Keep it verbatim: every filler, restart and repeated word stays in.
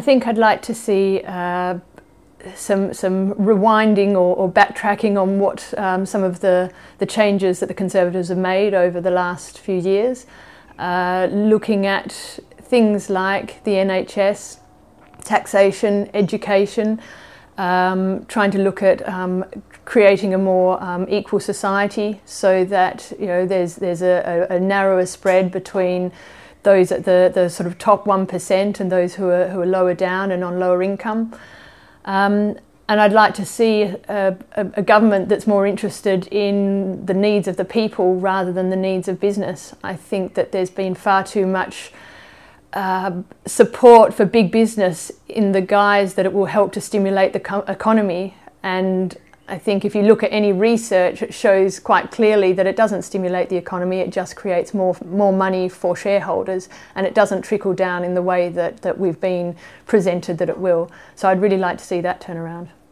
think I'd like to see uh, some some rewinding or, or backtracking on what um, some of the, the changes that the Conservatives have made over the last few years, uh, looking at things like the N H S, taxation, education, um, trying to look at um, creating a more um, equal society so that you know there's there's a, a, a narrower spread between those at the, the sort of top one percent and those who are who are lower down and on lower income. Um, and I'd like to see a, a, a government that's more interested in the needs of the people rather than the needs of business. I think that there's been far too much uh, support for big business in the guise that it will help to stimulate the co- economy. And I think if you look at any research, it shows quite clearly that it doesn't stimulate the economy, it just creates more more money for shareholders, and it doesn't trickle down in the way that, that we've been presented that it will. So I'd really like to see that turn around.